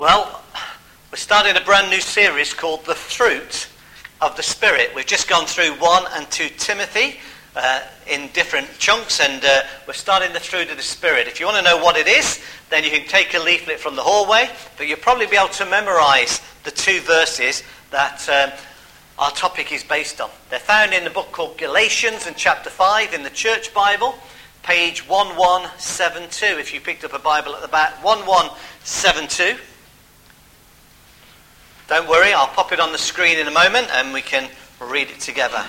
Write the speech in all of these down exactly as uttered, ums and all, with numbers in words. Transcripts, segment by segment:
Well, we're starting a brand new series called The Fruit of the Spirit. We've just gone through one and two Timothy uh, in different chunks, and uh, we're starting the fruit of the Spirit. If you want to know what it is, then you can take a leaflet from the hallway, but you'll probably be able to memorize the two verses that um, our topic is based on. They're found in the book called Galatians in chapter five in the Church Bible, page one one seven two, if you picked up a Bible at the back, one one seven two. Don't worry, I'll pop it on the screen in a moment and we can read it together.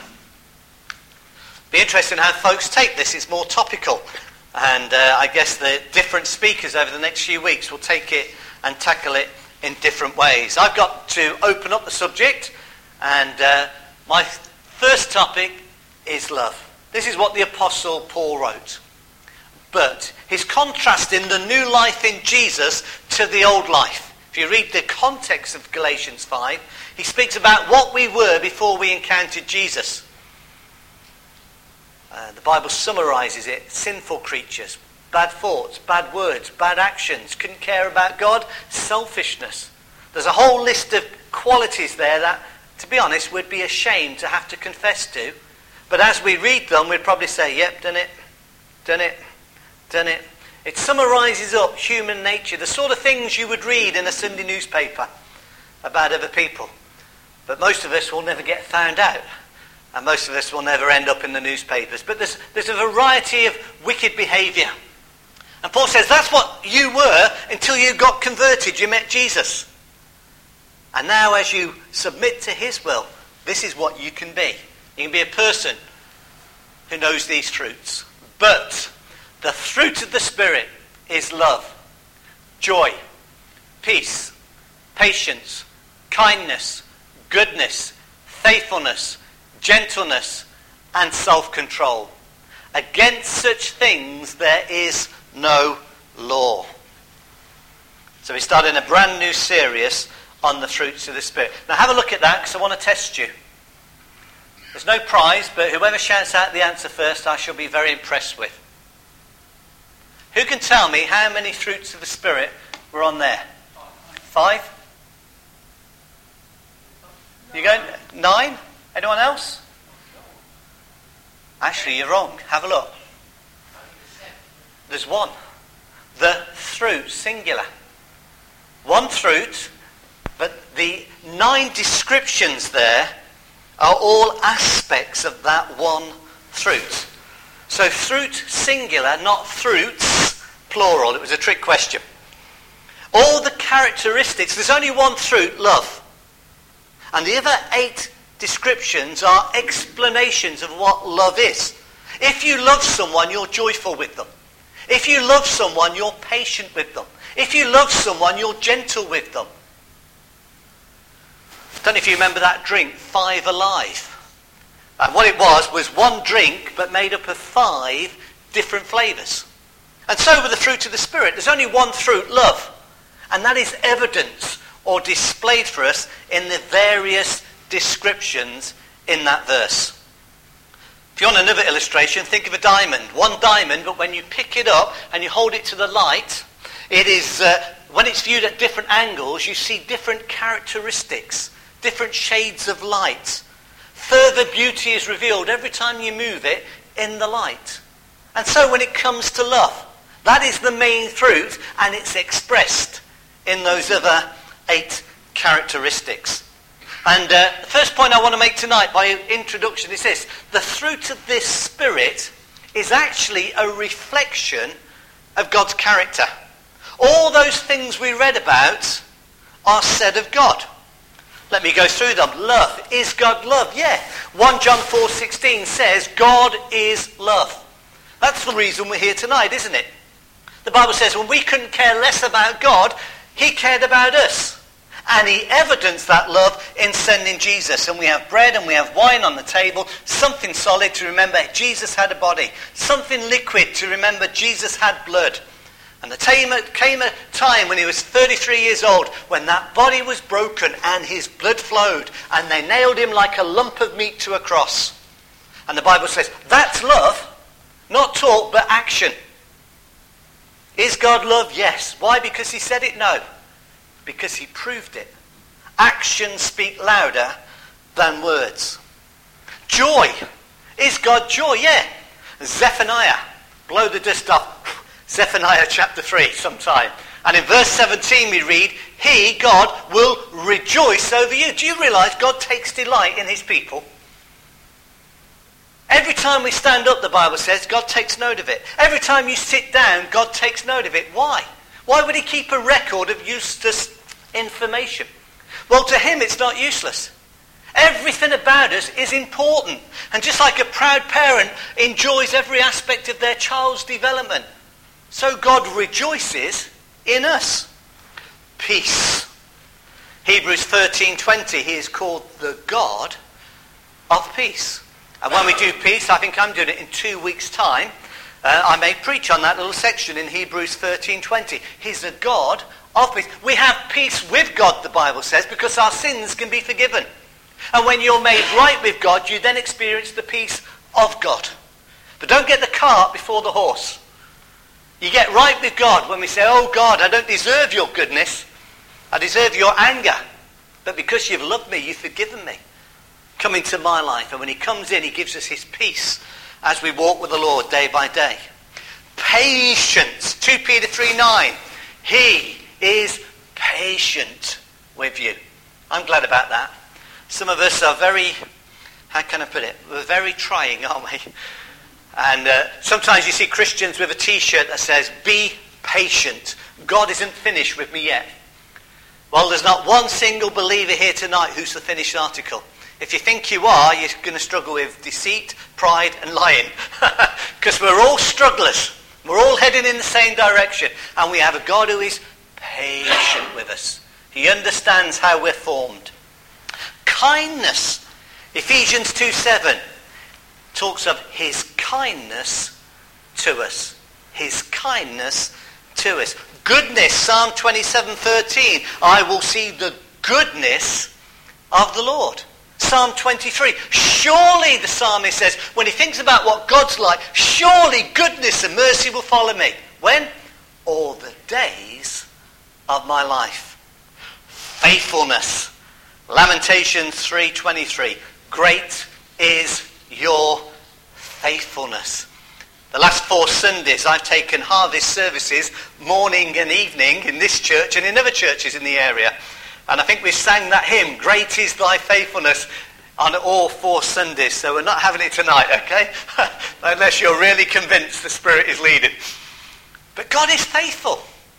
Be interesting how folks take this. It's more topical. And uh, I guess the different speakers over the next few weeks will take it and tackle it in different ways. I've got to open up the subject, and uh, my first topic is love. This is what the Apostle Paul wrote. But he's contrasting the new life in Jesus to the old life. If you read the context of Galatians five, he speaks about what we were before we encountered Jesus. Uh, the Bible summarizes it: sinful creatures, bad thoughts, bad words, bad actions, couldn't care about God, selfishness. There's a whole list of qualities there that, to be honest, we'd be ashamed to have to confess to. But as we read them, we'd probably say, yep, done it, done it, done it. It summarizes up human nature, the sort of things you would read in a Sunday newspaper about other people. But most of us will never get found out, and most of us will never end up in the newspapers. But there's, there's a variety of wicked behavior. And Paul says that's what you were until you got converted, you met Jesus. And now as you submit to his will, this is what you can be. You can be a person who knows these fruits. But the fruit of the Spirit is love, joy, peace, patience, kindness, goodness, faithfulness, gentleness, and self-control. Against such things there is no law. So we're starting a brand new series on the fruits of the Spirit. Now have a look at that, because I want to test you. There's no prize, but whoever shouts out the answer first, I shall be very impressed with. Who can tell me how many fruits of the Spirit were on there? Five? You going? Nine? Anyone else? Actually, you're wrong. Have a look. There's one. The fruit, singular. One fruit, but the nine descriptions there are all aspects of that one fruit. So fruit, singular, not fruits, plural. It was a trick question. All the characteristics, there's only one fruit, love. And the other eight descriptions are explanations of what love is. If you love someone, you're joyful with them. If you love someone, you're patient with them. If you love someone, you're gentle with them. I don't know if you remember that drink, Five Alive. And what it was, was one drink, but made up of five different flavours. And so with the fruit of the Spirit, there's only one fruit, love. And that is evidence or displayed for us in the various descriptions in that verse. If you want another illustration, think of a diamond. One diamond, but when you pick it up and you hold it to the light, it is, uh, when it's viewed at different angles, you see different characteristics, different shades of light. Further beauty is revealed every time you move it in the light. And so when it comes to love, that is the main fruit, and it's expressed in those other eight characteristics. And uh, the first point I want to make tonight by introduction is this: the fruit of this Spirit is actually a reflection of God's character. All those things we read about are said of God. Let me go through them. Love. Is God love? Yeah. First John four sixteen says God is love. That's the reason we're here tonight, isn't it? The Bible says when we couldn't care less about God, he cared about us. And he evidenced that love in sending Jesus. And we have bread and we have wine on the table. Something solid to remember Jesus had a body. Something liquid to remember Jesus had blood. And there came a time when he was thirty-three years old when that body was broken and his blood flowed. And they nailed him like a lump of meat to a cross. And the Bible says that's love. Not talk, but action. Is God love? Yes. Why? Because he said it? No. because he proved it. Actions speak louder than words. Joy. Is God joy? Yeah. Zephaniah. Blow the dust off. Zephaniah chapter three sometime. And in verse seventeen we read, he, God, will rejoice over you. Do you realise God takes delight in his people? Every time we stand up, the Bible says, God takes note of it. Every time you sit down, God takes note of it. Why? Why would he keep a record of useless information? Well, to him it's not useless. Everything about us is important. And just like a proud parent enjoys every aspect of their child's development, so God rejoices in us. Peace. Hebrews thirteen twenty, he is called the God of peace. And when we do peace, I think I'm doing it in two weeks' time, uh, I may preach on that little section in Hebrews thirteen twenty. He's a God of peace. We have peace with God, the Bible says, because our sins can be forgiven. And when you're made right with God, you then experience the peace of God. But don't get the cart before the horse. You get right with God when we say, oh God, I don't deserve your goodness. I deserve your anger. But because you've loved me, you've forgiven me. Come into my life. And when he comes in, he gives us his peace as we walk with the Lord day by day. Patience. Second Peter three nine. He is patient with you. I'm glad about that. Some of us are very, how can I put it? We're very trying, aren't we? And uh, sometimes you see Christians with a t-shirt that says, be patient. God isn't finished with me yet. Well, there's not one single believer here tonight who's the finished article. If you think you are, you're going to struggle with deceit, pride and lying. Because we're all strugglers. We're all heading in the same direction. And we have a God who is patient with us. He understands how we're formed. Kindness. Ephesians two seven talks of his kindness to us. His kindness to us. Goodness. Psalm twenty-seven thirteen. I will see the goodness of the Lord. Psalm twenty-three. Surely, the psalmist says, when he thinks about what God's like, surely goodness and mercy will follow me. When? All the days of my life. Faithfulness. Lamentations three twenty-three. Great is your faithfulness. The last four Sundays I've taken harvest services morning and evening in this church and in other churches in the area. And I think we sang that hymn, Great is thy faithfulness, on all four Sundays. So we're not having it tonight, okay? Unless you're really convinced the Spirit is leading. But God is faithful.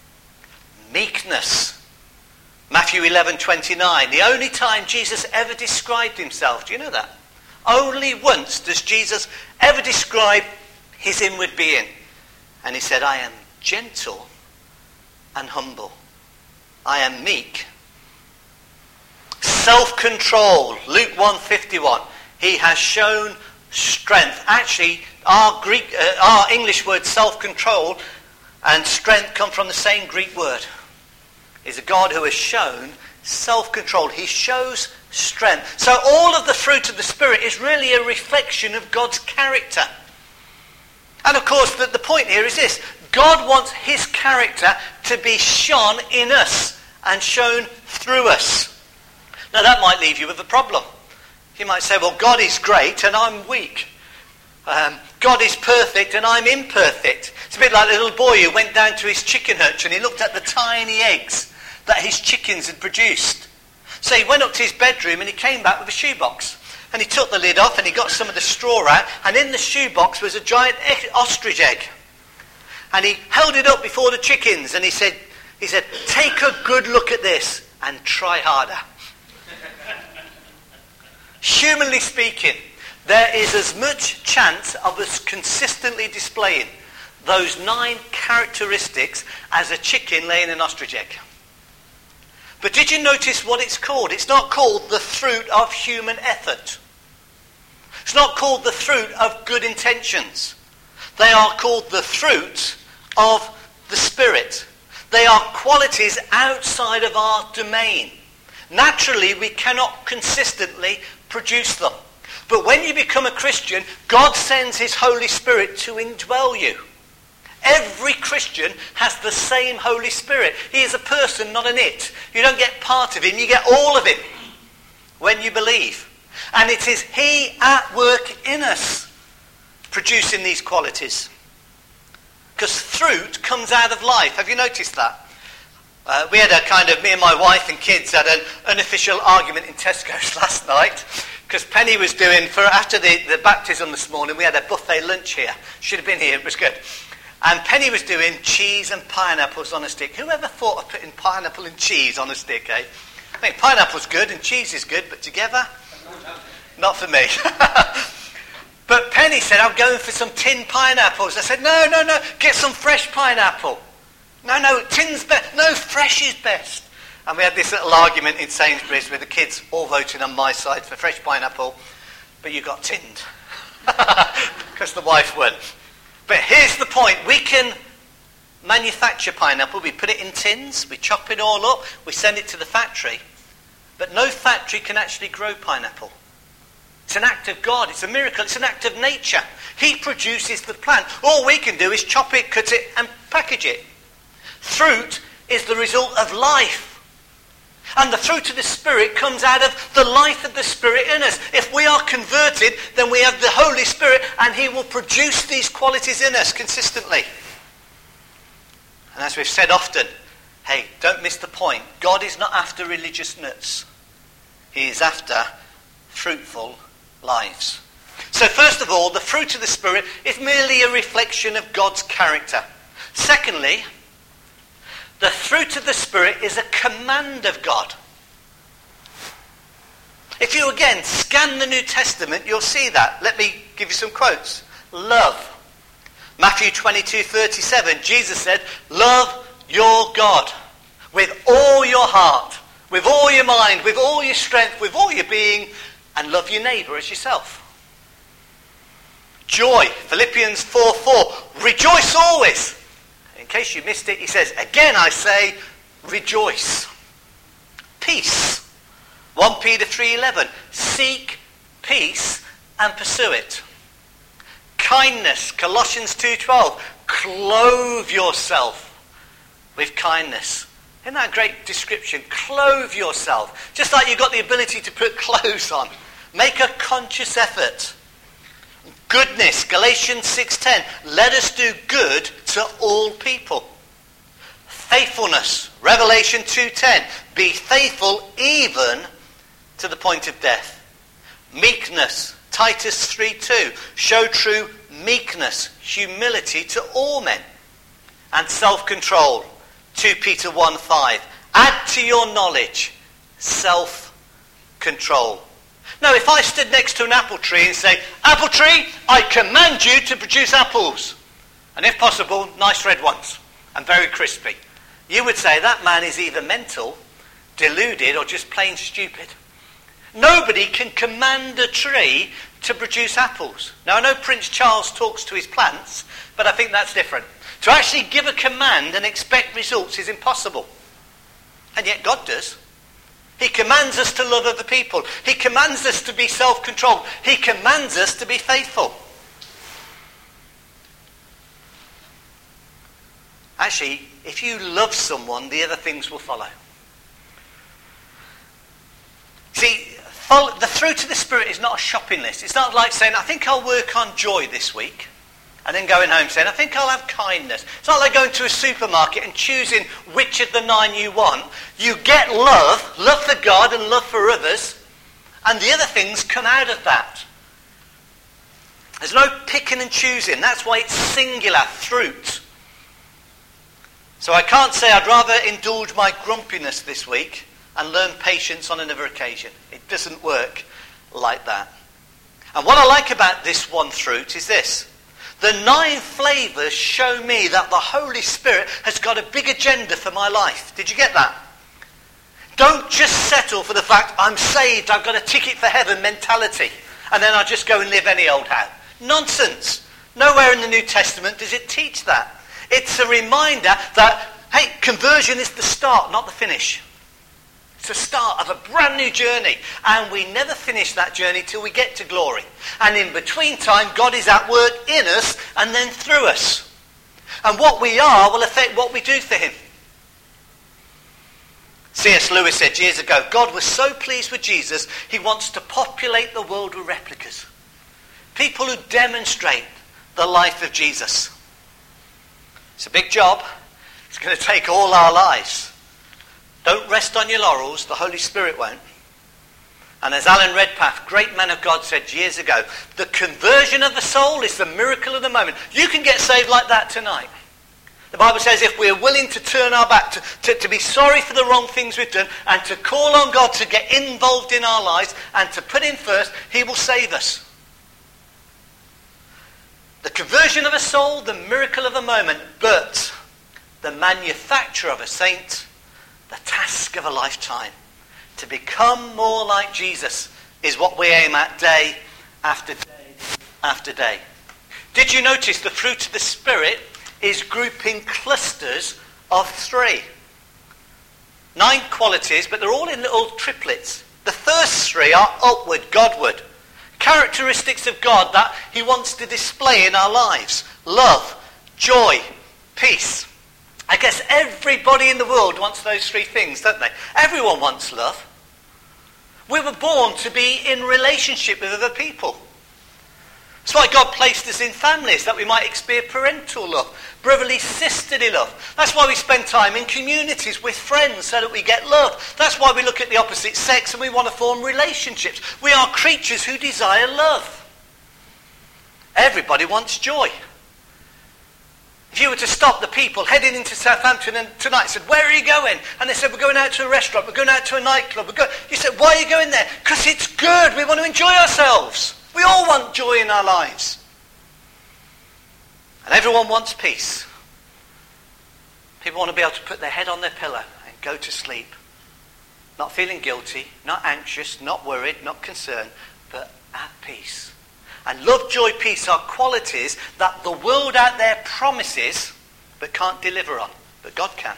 Meekness. Matthew eleven twenty-nine. The only time Jesus ever described himself. Do you know that? Only once does Jesus ever describe his inward being. And he said, I am gentle and humble. I am meek. Self-control. Luke one fifty-one. He has shown strength. Actually, our Greek, uh, our English word self-control and strength come from the same Greek word. He's a God who has shown self-control. He shows strength. So all of the fruit of the Spirit is really a reflection of God's character. And of course, the, the point here is this. God wants his character to be shone in us and shown through us. Now that might leave you with a problem. You might say, well, God is great and I'm weak. Um, God is perfect and I'm imperfect. It's a bit like a little boy who went down to his chicken hutch and he looked at the tiny eggs that his chickens had produced. So he went up to his bedroom and he came back with a shoebox. And he took the lid off and he got some of the straw out. And in the shoebox was a giant ostrich egg. And he held it up before the chickens and he said, he said, take a good look at this and try harder. Humanly speaking, there is as much chance of us consistently displaying those nine characteristics as a chicken laying an ostrich egg. But did you notice what it's called? It's not called the fruit of human effort. It's not called the fruit of good intentions. They are called the fruit of the Spirit. They are qualities outside of our domain. Naturally, we cannot consistently produce them. But when you become a Christian, God sends his Holy Spirit to indwell you. Every Christian has the same Holy Spirit. He is a person, not an it. You don't get part of him, you get all of him when you believe. And it is he at work in us, producing these qualities. Because fruit comes out of life. Have you noticed that? Uh, we had a kind of, me and my wife and kids had an unofficial argument in Tesco's last night. Because Penny was doing, for after the, the baptism this morning, we had a buffet lunch here. Should have been here, it was good. And Penny was doing cheese and pineapples on a stick. Whoever thought of putting pineapple and cheese on a stick, eh? I mean, pineapple's good and cheese is good, but together? Not for me. But Penny said, I'm going for some tin pineapples. I said, no, no, no, get some fresh pineapple. No, no, tin's best. No, fresh is best. And we had this little argument in Sainsbury's with the kids all voting on my side for fresh pineapple, but you got tinned. Because the wife won. But here's the point. We can manufacture pineapple. We put it in tins. We chop it all up. We send it to the factory. But no factory can actually grow pineapple. It's an act of God. It's a miracle. It's an act of nature. He produces the plant. All we can do is chop it, cut it, and package it. Fruit is the result of life. And the fruit of the Spirit comes out of the life of the Spirit in us. If we are converted, then we have the Holy Spirit, and he will produce these qualities in us consistently. And as we've said often, hey, don't miss the point. God is not after religious nuts. He is after fruitful lives. So first of all, the fruit of the Spirit is merely a reflection of God's character. Secondly, the fruit of the Spirit is a command of God. If you again scan the New Testament, you'll see that. Let me give you some quotes. Love. Matthew twenty-two thirty-seven, Jesus said, love your God with all your heart, with all your mind, with all your strength, with all your being, and love your neighbour as yourself. Joy. Philippians four four, rejoice always. In case you missed it, he says, again I say, rejoice. Peace. First Peter three eleven, seek peace and pursue it. Kindness. Colossians two twelve, clothe yourself with kindness. Isn't that a great description? Clothe yourself. Just like you've got the ability to put clothes on. Make a conscious effort. Goodness, Galatians six ten, let us do good to all people. Faithfulness, Revelation two ten, be faithful even to the point of death. Meekness, Titus three two, show true meekness, humility to all men. And self-control, Second Peter one five, add to your knowledge self-control. Now, if I stood next to an apple tree and say, apple tree, I command you to produce apples. And if possible, nice red ones and very crispy. You would say that man is either mental, deluded, or just plain stupid. Nobody can command a tree to produce apples. Now, I know Prince Charles talks to his plants, but I think that's different. To actually give a command and expect results is impossible. And yet God does. He commands us to love other people. He commands us to be self-controlled. He commands us to be faithful. Actually, if you love someone, the other things will follow. See, follow, the fruit of the Spirit is not a shopping list. It's not like saying, I think I'll work on joy this week. And then going home saying, I think I'll have kindness. It's not like going to a supermarket and choosing which of the nine you want. You get love, love for God and love for others, and the other things come out of that. There's no picking and choosing. That's why it's singular, fruit. So I can't say I'd rather indulge my grumpiness this week and learn patience on another occasion. It doesn't work like that. And what I like about this one fruit is this. The nine flavours show me that the Holy Spirit has got a big agenda for my life. Did you get that? Don't just settle for the fact I'm saved, I've got a ticket for heaven mentality, and then I'll just go and live any old how. Nonsense. Nowhere in the New Testament does it teach that. It's a reminder that, hey, conversion is the start, not the finish. It's the start of a brand new journey. And we never finish that journey till we get to glory. And in between time, God is at work in us and then through us. And what we are will affect what we do for him. C S Lewis said years ago, God was so pleased with Jesus, he wants to populate the world with replicas. People who demonstrate the life of Jesus. It's a big job. It's going to take all our lives. Don't rest on your laurels, the Holy Spirit won't. And as Alan Redpath, great man of God, said years ago, the conversion of the soul is the miracle of the moment. You can get saved like that tonight. The Bible says if we're willing to turn our back, to, to, to be sorry for the wrong things we've done, and to call on God to get involved in our lives, and to put him first, he will save us. The conversion of a soul, the miracle of a moment, but the manufacture of a saint, the task of a lifetime. To become more like Jesus is what we aim at day after day after day. Did you notice the fruit of the Spirit is grouped in clusters of three? Nine qualities, but they're all in little triplets. The first three are upward, Godward. Characteristics of God that he wants to display in our lives. Love, joy, peace. I guess everybody in the world wants those three things, don't they? Everyone wants love. We were born to be in relationship with other people. That's why God placed us in families, that we might experience parental love, brotherly, sisterly love. That's why we spend time in communities with friends so that we get love. That's why we look at the opposite sex and we want to form relationships. We are creatures who desire love. Everybody wants joy. If you were to stop the people heading into Southampton and tonight and said, where are you going? And they said, we're going out to a restaurant, we're going out to a nightclub. We're going... You said, why are you going there? Because it's good, we want to enjoy ourselves. We all want joy in our lives. And everyone wants peace. People want to be able to put their head on their pillow and go to sleep. Not feeling guilty, not anxious, not worried, not concerned, but at peace. And love, joy, peace are qualities that the world out there promises but can't deliver on. But God can.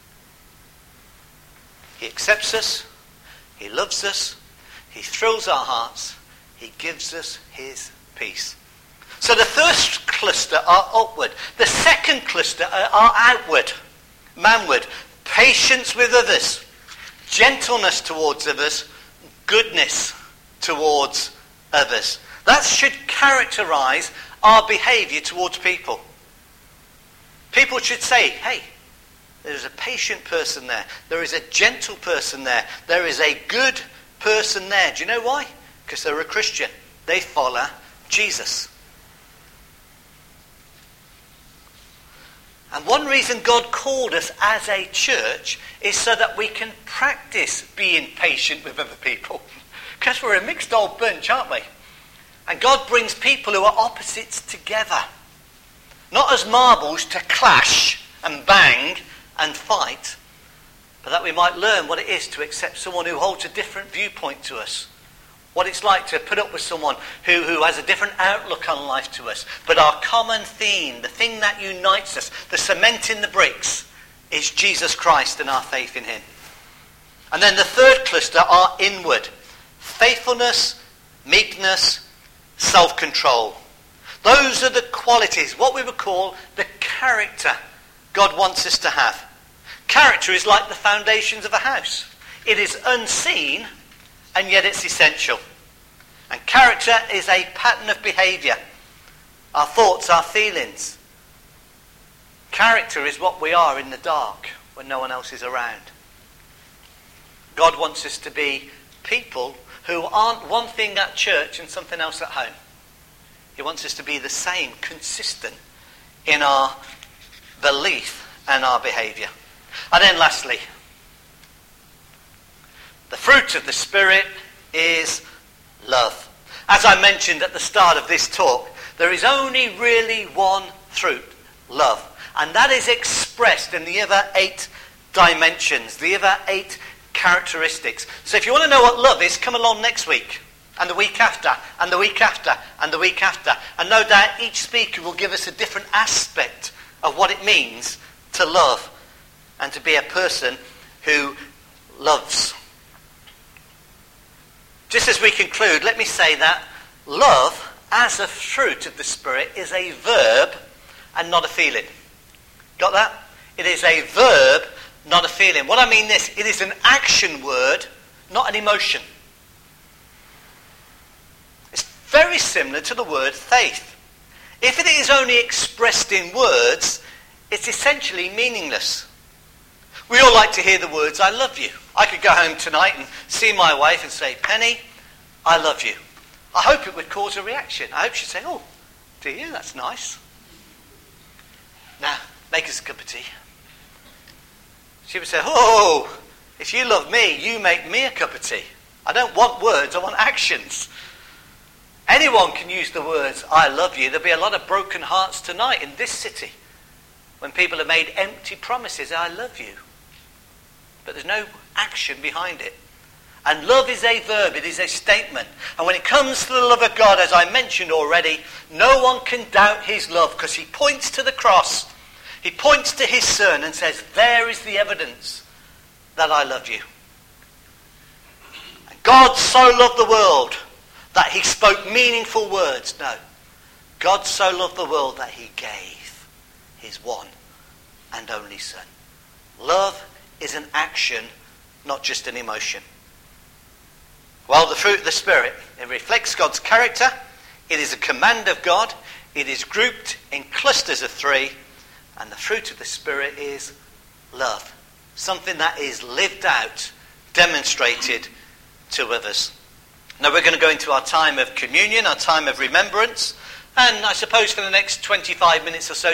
He accepts us. He loves us. He thrills our hearts. He gives us his peace. So the first cluster are upward. The second cluster are outward. Manward. Patience with others. Gentleness towards others. Goodness towards others. That should characterize our behavior towards people. People should say, hey, there's a patient person there. There is a gentle person there. There is a good person there. Do you know why? Because they're a Christian. They follow Jesus. And one reason God called us as a church is so that we can practice being patient with other people. Because we're a mixed old bunch, aren't we? And God brings people who are opposites together. Not as marbles to clash and bang and fight, but that we might learn what it is to accept someone who holds a different viewpoint to us. What it's like to put up with someone who, who has a different outlook on life to us. But our common theme, the thing that unites us, the cement in the bricks, is Jesus Christ and our faith in him. And then the third cluster are inward. Faithfulness, meekness, self-control. Those are the qualities, what we would call the character God wants us to have. Character is like the foundations of a house. It is unseen, and yet it's essential. And character is a pattern of behaviour. Our thoughts, our feelings. Character is what we are in the dark when no one else is around. God wants us to be people who aren't one thing at church and something else at home. He wants us to be the same, consistent in our belief and our behaviour. And then lastly, the fruit of the Spirit is love. As I mentioned at the start of this talk, there is only really one fruit, love. And that is expressed in the other eight dimensions, the other eight characteristics. So if you want to know what love is, come along next week, and the week after, and the week after, and the week after. And no doubt each speaker will give us a different aspect of what it means to love and to be a person who loves. Just as we conclude, let me say that love, as a fruit of the Spirit, is a verb and not a feeling. Got that? It is a verb, not a feeling. What I mean this, it is an action word, not an emotion. It's very similar to the word faith. If it is only expressed in words, it's essentially meaningless. We all like to hear the words, I love you. I could go home tonight and see my wife and say, Penny, I love you. I hope it would cause a reaction. I hope she'd say, oh, do you? That's nice. Now, make us a cup of tea. She would say, oh, if you love me, you make me a cup of tea. I don't want words, I want actions. Anyone can use the words, I love you. There'll be a lot of broken hearts tonight in this city when people have made empty promises, I love you. But there's no action behind it. And love is a verb, it is a statement. And when it comes to the love of God, as I mentioned already, no one can doubt his love because he points to the cross. He points to his son and says, there is the evidence that I love you. And God so loved the world that he spoke meaningful words. No. God so loved the world that he gave his one and only son. Love is an action, not just an emotion. While the fruit of the Spirit, it reflects God's character. It is a command of God. It is grouped in clusters of three. And the fruit of the Spirit is love. Something that is lived out, demonstrated to others. Now we're going to go into our time of communion, our time of remembrance. And I suppose for the next twenty-five minutes or so,